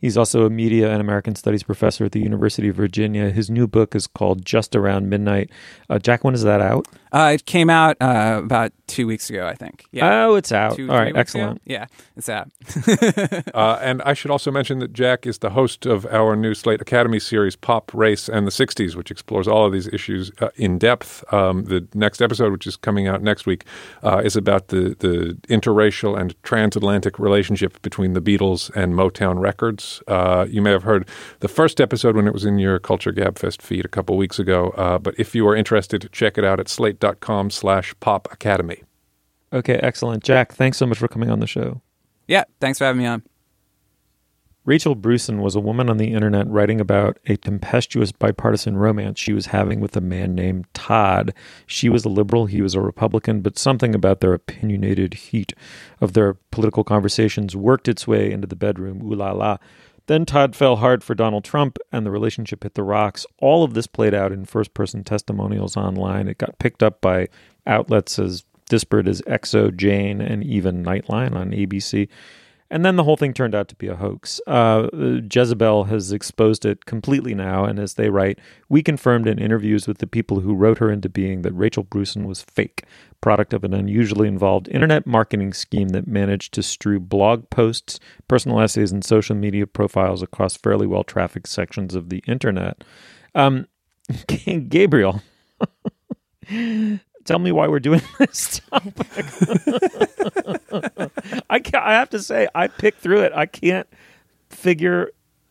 He's also a media and American studies professor at the University of Virginia. His new book is called Just Around Midnight. Uh, Jack, when is that out? Uh, it came out uh, about two weeks ago, I think. Yeah. Oh, it's out. Two, All right, excellent. Ago? Yeah, it's out. uh, and I should also mention that Jack is the host of our new Slate Academy series, Pop, Race, and the sixties, which explores all of these issues uh, in depth. Um, the next episode, which is coming out next week, uh, is about the, the interracial and transatlantic relationship between the Beatles and Motown Records. Uh, you may have heard the first episode when it was in your Culture Gabfest feed a couple weeks ago. Uh, but if you are interested, check it out at slate.com slash pop academy. Okay, excellent. Jack, thanks so much for coming on the show. Yeah, thanks for having me on. Rachel Brewson was a woman on the internet writing about a tempestuous bipartisan romance she was having with a man named Todd. She was a liberal, he was a Republican, but something about their opinionated heat of their political conversations worked its way into the bedroom. Ooh la la. Then Todd fell hard for Donald Trump, and the relationship hit the rocks. All of this played out in first-person testimonials online. It got picked up by outlets as disparate as X O, Jane, and even Nightline on A B C. And then the whole thing turned out to be a hoax. Uh, Jezebel has exposed it completely now, and as they write, we confirmed in interviews with the people who wrote her into being that Rachel Brewson was fake, product of an unusually involved internet marketing scheme that managed to strew blog posts, personal essays, and social media profiles across fairly well-trafficked sections of the internet. Um, Gabriel, tell me why we're doing this topic. I can't, I have to say, I picked through it. I can't figure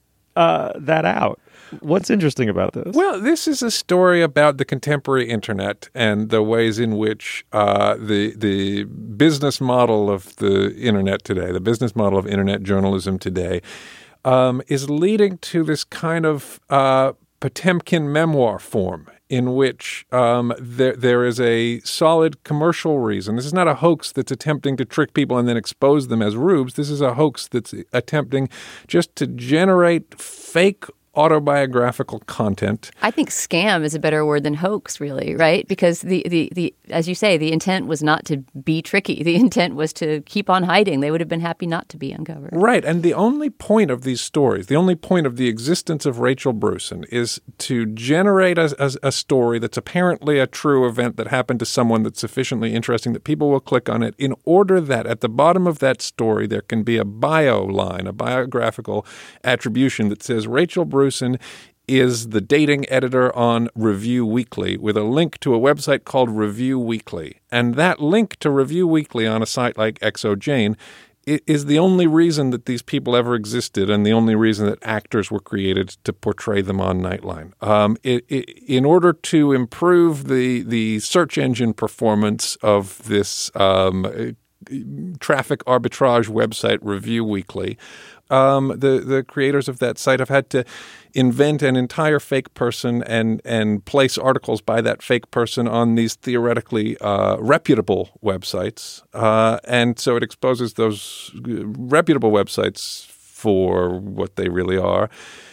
uh, that out. What's interesting about this? Well, this is a story about the contemporary internet and the ways in which uh, the the business model of the internet today, the business model of internet journalism today, um, is leading to this kind of uh, Potemkin memoir form, in which um, there there is a solid commercial reason. This is not a hoax that's attempting to trick people and then expose them as rubes. This is a hoax that's attempting just to generate fake autobiographical content. I think scam is a better word than hoax, really, right? Because the, the, the as you say, the intent was not to be tricky. The intent was to keep on hiding. They would have been happy not to be uncovered. Right. And the only point of these stories, the only point of the existence of Rachel Brewson is to generate a, a, a story that's apparently a true event that happened to someone that's sufficiently interesting that people will click on it, in order that at the bottom of that story there can be a bio line, a biographical attribution that says Rachel Brewson Brewson is the dating editor on Review Weekly, with a link to a website called Review Weekly. And that link to Review Weekly on a site like X O Jane is the only reason that these people ever existed, and the only reason that actors were created to portray them on Nightline. Um, it, it, in order to improve the, the search engine performance of this um, traffic arbitrage website, Review Weekly, Um, the, the creators of that site have had to invent an entire fake person and, and place articles by that fake person on these theoretically uh, reputable websites. Uh, and so it exposes those reputable websites for what they really are.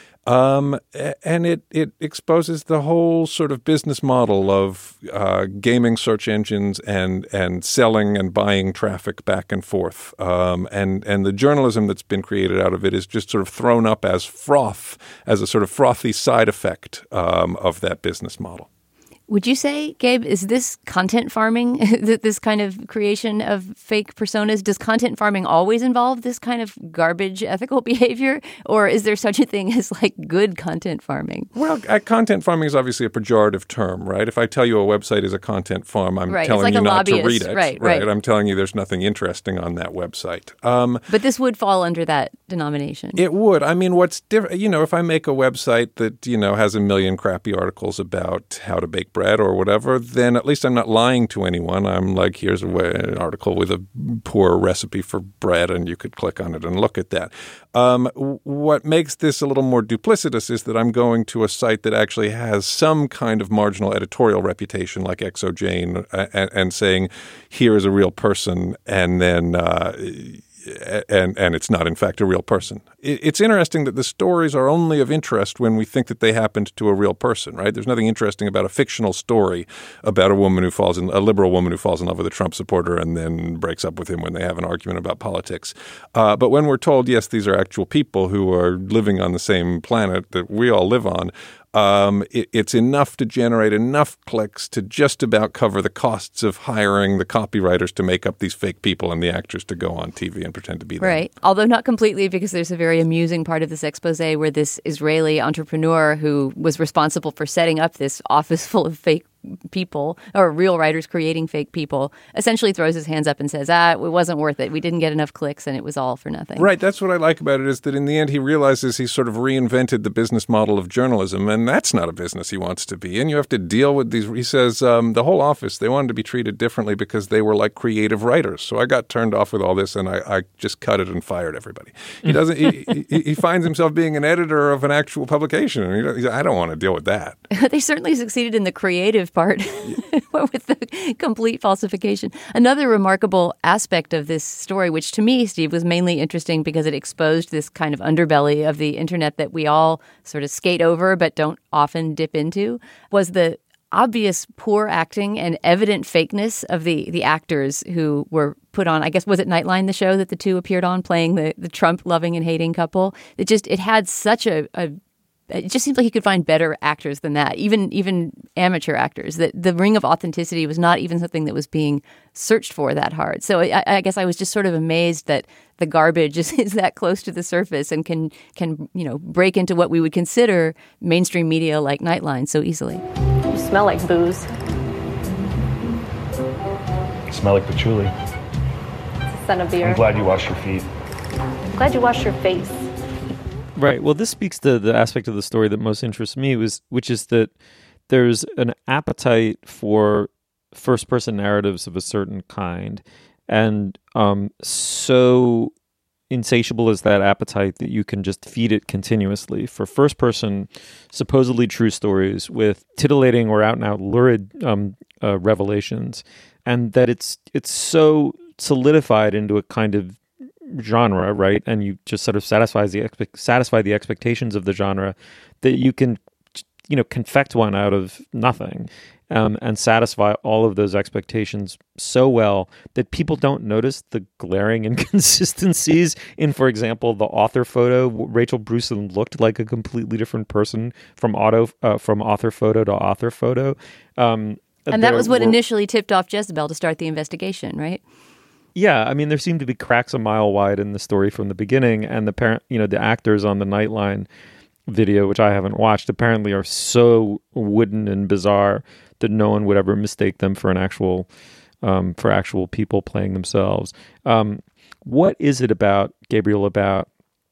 Um, and it, it exposes the whole sort of business model of uh, gaming search engines and and selling and buying traffic back and forth. Um, and, and the journalism that's been created out of it is just sort of thrown up as froth, as a sort of frothy side effect um, of that business model. Would you say, Gabe, is this content farming, this kind of creation of fake personas? Does content farming always involve this kind of garbage ethical behavior? Or is there such a thing as like good content farming? Well, uh, content farming is obviously a pejorative term, right? If I tell you a website is a content farm, I'm right. telling like you not lobbyist. to read it. Right, right, right. I'm telling you there's nothing interesting on that website. Um, but this would fall under that denomination. It would. I mean, what's different, you know, if I make a website that, you know, has a million crappy articles about how to bake bread or whatever, then at least I'm not lying to anyone. I'm like, here's a way, an article with a poor recipe for bread, and you could click on it and look at that. Um, what makes this a little more duplicitous is that I'm going to a site that actually has some kind of marginal editorial reputation, like X O Jane, and, and saying, here is a real person, and then uh, and and it's not in fact a real person. It's interesting that the stories are only of interest when we think that they happened to a real person, right? There's nothing interesting about a fictional story about a woman who falls in a liberal woman who falls in love with a Trump supporter and then breaks up with him when they have an argument about politics. Uh, but when we're told, yes, these are actual people who are living on the same planet that we all live on, Um, it, it's enough to generate enough clicks to just about cover the costs of hiring the copywriters to make up these fake people and the actors to go on T V and pretend to be them. Right. Although not completely, because there's a very amusing part of this expose where this Israeli entrepreneur who was responsible for setting up this office full of fake people, or real writers creating fake people, essentially throws his hands up and says, ah, it wasn't worth it. We didn't get enough clicks and it was all for nothing. Right. That's what I like about it, is that in the end he realizes he's sort of reinvented the business model of journalism, and that's not a business he wants to be in. You have to deal with these. He says um, the whole office, they wanted to be treated differently because they were like creative writers. So I got turned off with all this and I, I just cut it and fired everybody. He doesn't. he, he, he finds himself being an editor of an actual publication. And he, I don't want to deal with that. They certainly succeeded in the creative part. With the complete falsification. Another remarkable aspect of this story, which to me, Steve, was mainly interesting because it exposed this kind of underbelly of the internet that we all sort of skate over but don't often dip into, was the obvious poor acting and evident fakeness of the the actors who were put on. I guess, was it Nightline, the show that the two appeared on, playing the, the Trump loving and hating couple? It just, it had such a, a It just seems like he could find better actors than that, even even amateur actors. That the ring of authenticity was not even something that was being searched for that hard. So I, I guess I was just sort of amazed that the garbage is, is that close to the surface and can can you know break into what we would consider mainstream media like Nightline so easily. You smell like booze. You smell like patchouli. It's a son of beer. I'm glad you washed your feet. I'm glad you washed your face. Right. Well, this speaks to the aspect of the story that most interests me, was which is that there's an appetite for first-person narratives of a certain kind, and um, so insatiable is that appetite that you can just feed it continuously for first-person, supposedly true stories with titillating or out-and-out lurid um, uh, revelations, and that it's it's so solidified into a kind of genre, right? And you just sort of satisfies the expe- satisfy the expectations of the genre, that you can, you know, confect one out of nothing, um, and satisfy all of those expectations so well that people don't notice the glaring inconsistencies in, for example, the author photo. Rachel Brewson looked like a completely different person from auto uh, from author photo to author photo, um, and that was what were, initially tipped off Jezebel to start the investigation, right? Yeah, I mean, there seemed to be cracks a mile wide in the story from the beginning, and the parent, you know, the actors on the Nightline video, which I haven't watched, apparently are so wooden and bizarre that no one would ever mistake them for an actual, um, for actual people playing themselves. Um, what is it about, Gabriel, about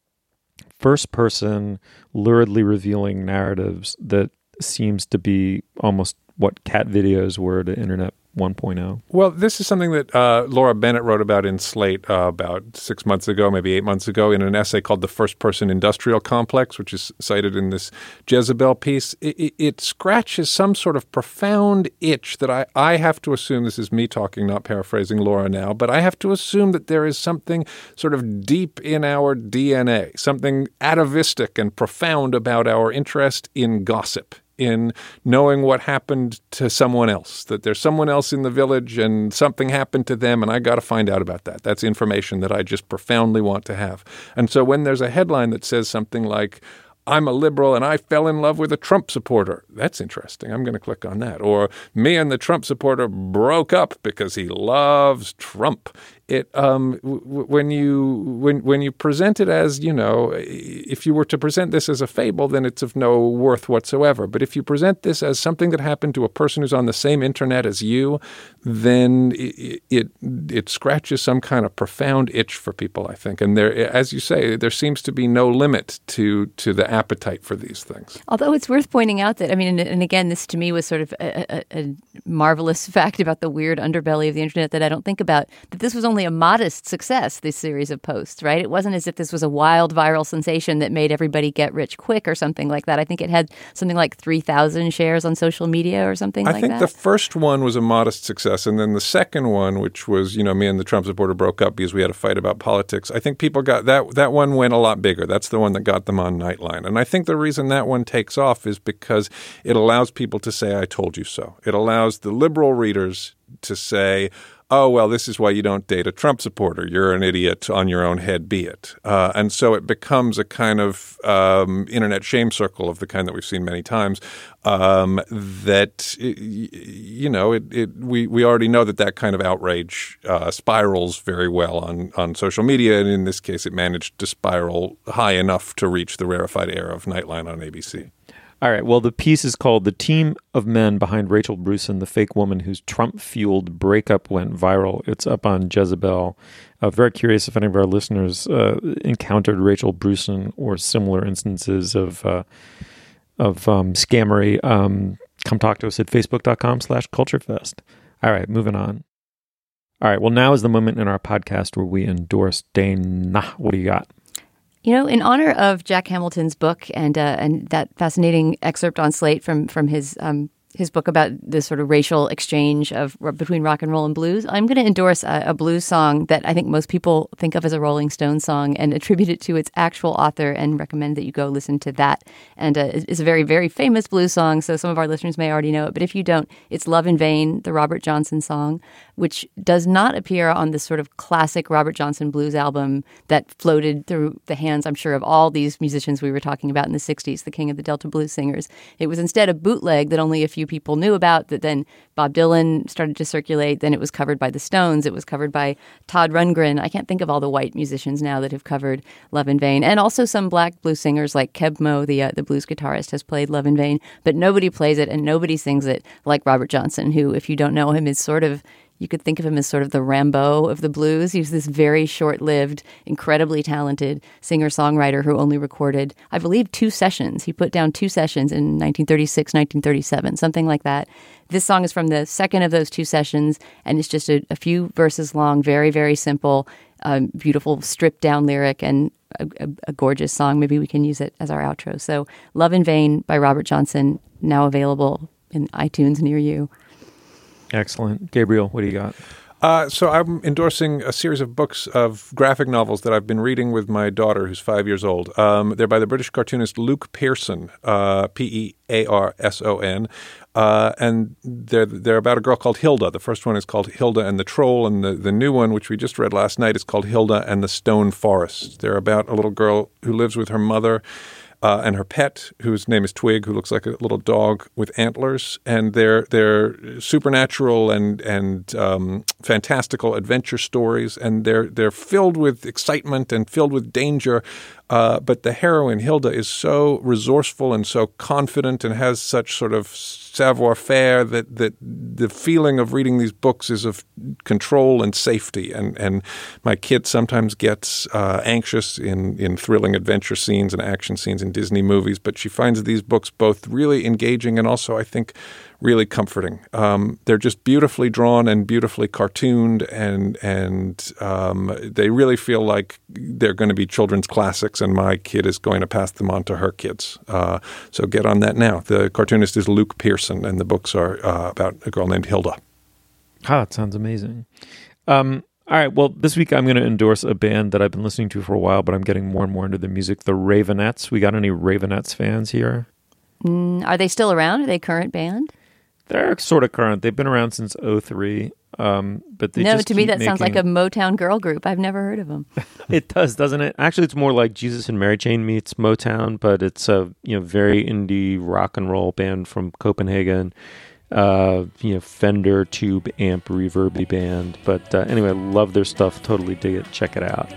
first-person, luridly revealing narratives that seems to be almost what cat videos were to internet one point oh? Well, this is something that uh, Laura Bennett wrote about in Slate uh, about six months ago, maybe eight months ago, in an essay called The First Person Industrial Complex, which is cited in this Jezebel piece. It, it, it scratches some sort of profound itch that I, I have to assume, this is me talking, not paraphrasing Laura now, but I have to assume that there is something sort of deep in our D N A, something atavistic and profound about our interest in gossip, in knowing what happened to someone else, that there's someone else in the village and something happened to them, and I got to find out about that. That's information that I just profoundly want to have. And so when there's a headline that says something like, I'm a liberal and I fell in love with a Trump supporter, that's interesting. I'm going to click on that. Or me and the Trump supporter broke up because he loves Trump. It um, w- when you when when you present it as, you know, if you were to present this as a fable, then it's of no worth whatsoever. But if you present this as something that happened to a person who's on the same internet as you, then it it, it scratches some kind of profound itch for people, I think. And there, as you say, there seems to be no limit to to the appetite for these things. Although it's worth pointing out that, I mean, and, and again, this to me was sort of a, a, a marvelous fact about the weird underbelly of the internet that I don't think about, that this was only only a modest success, this series of posts, right? It wasn't as if this was a wild viral sensation that made everybody get rich quick or something like that. I think it had something like three thousand shares on social media or something I like think that. the first one was a modest success. And then the second one, which was, you know, me and the Trump supporter broke up because we had a fight about politics. I think people got that. That one went a lot bigger. That's the one that got them on Nightline. And I think the reason that one takes off is because it allows people to say, I told you so. It allows the liberal readers to say, oh, well, this is why you don't date a Trump supporter. You're an idiot on your own head, be it. Uh, and so it becomes a kind of um, internet shame circle of the kind that we've seen many times um, that, you know, it, it, we, we already know that that kind of outrage uh, spirals very well on, on social media. And in this case, it managed to spiral high enough to reach the rarefied air of Nightline on A B C. All right. Well, the piece is called The Team of Men Behind Rachel Brewson, the Fake Woman Whose Trump-Fueled Breakup Went Viral. It's up on Jezebel. Uh, very curious if any of our listeners uh, encountered Rachel Brewson or similar instances of uh, of um, scammery. Um, come talk to us at facebook.com slash culturefest. All right, moving on. All right. Well, now is the moment in our podcast where we endorse Dana. What do you got? You know, in honor of Jack Hamilton's book and uh, and that fascinating excerpt on Slate from from his um, his book about the sort of racial exchange of between rock and roll and blues, I'm going to endorse a, a blues song that I think most people think of as a Rolling Stones song and attribute it to its actual author and recommend that you go listen to that. And uh, it's a very, very famous blues song, so some of our listeners may already know it. But if you don't, it's Love in Vain, the Robert Johnson song, which does not appear on this sort of classic Robert Johnson blues album that floated through the hands, I'm sure, of all these musicians we were talking about in the sixties, the King of the Delta Blues Singers. It was instead a bootleg that only a few people knew about, that then Bob Dylan started to circulate. Then it was covered by the Stones. It was covered by Todd Rundgren. I can't think of all the white musicians now that have covered Love in Vain. And also some black blues singers like Keb Mo, the, uh, the blues guitarist, has played Love in Vain. But nobody plays it and nobody sings it like Robert Johnson, who, if you don't know him, is sort of, you could think of him as sort of the Rambo of the blues. He was this very short-lived, incredibly talented singer-songwriter who only recorded, I believe, two sessions. He put down two sessions in nineteen thirty-six, nineteen thirty-seven, something like that. This song is from the second of those two sessions, and it's just a, a few verses long, very, very simple, um, beautiful stripped-down lyric, and a, a, a gorgeous song. Maybe we can use it as our outro. So Love in Vain by Robert Johnson, now available in iTunes near you. Excellent. Gabriel, what do you got? Uh, so I'm endorsing a series of books of graphic novels that I've been reading with my daughter, who's five years old. Um, they're by the British cartoonist Luke Pearson, uh, P E A R S O N. Uh, and they're, they're about a girl called Hilda. The first one is called Hilda and the Troll, and the, the new one, which we just read last night, is called Hilda and the Stone Forest. They're about a little girl who lives with her mother Uh, and her pet, whose name is Twig, who looks like a little dog with antlers, and they're they're supernatural and and um, fantastical adventure stories, and they're they're filled with excitement and filled with danger. Uh, but the heroine Hilda is so resourceful and so confident and has such sort of savoir-faire that that the feeling of reading these books is of control and safety. And and my kid sometimes gets uh, anxious in in thrilling adventure scenes and action scenes in Disney movies, but she finds these books both really engaging and also, I think, really comforting. Um, they're just beautifully drawn and beautifully cartooned, and and um, they really feel like they're going to be children's classics, and my kid is going to pass them on to her kids. Uh, so get on that now. The cartoonist is Luke Pearson, and the books are uh, about a girl named Hilda. Ah, it sounds amazing. Um, all right, well, this week I'm going to endorse a band that I've been listening to for a while, but I'm getting more and more into the music, the Ravenettes. We got any Ravenettes fans here? Mm, are they still around? Are they a current band? They're sort of current. They've been around since oh three, um, but they no, just to me keep that making... sounds like a Motown girl group. I've never heard of them. It does, doesn't it? Actually, it's more like Jesus and Mary Chain meets Motown, but it's a you know very indie rock and roll band from Copenhagen. Uh, you know, Fender tube amp reverby band. But uh, anyway, I love their stuff. Totally dig it. Check it out.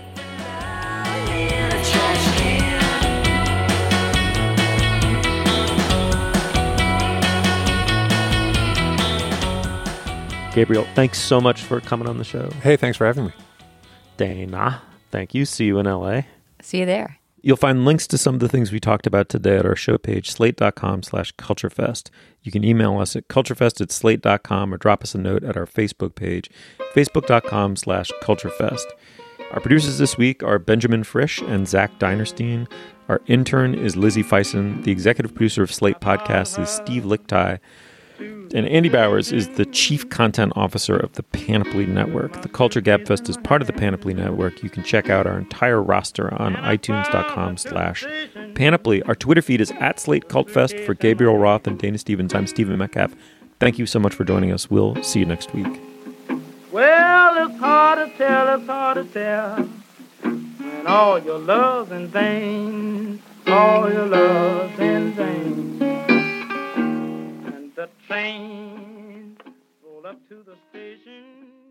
Gabriel, thanks so much for coming on the show. Hey, thanks for having me. Dana, thank you. See you in L A. See you there. You'll find links to some of the things we talked about today at our show page, slate.com slash culturefest. You can email us at culturefest at slate dot com or drop us a note at our Facebook page, facebook.com slash culturefest. Our producers this week are Benjamin Frisch and Zach Dinerstein. Our intern is Lizzie Feisen. The executive producer of Slate Podcasts is Steve Lickteig. And Andy Bowers is the chief content officer of the Panoply Network. The Culture Gabfest is part of the Panoply Network. You can check out our entire roster on itunes.com slash Panoply. Our Twitter feed is at Slate Cult Fest. For Gabriel Roth and Dana Stevens, I'm Stephen Metcalf. Thank you so much for joining us. We'll see you next week. Well, it's hard to tell, it's hard to tell. And all your love's in vain, all your love's in vain. The train rolled up to the station.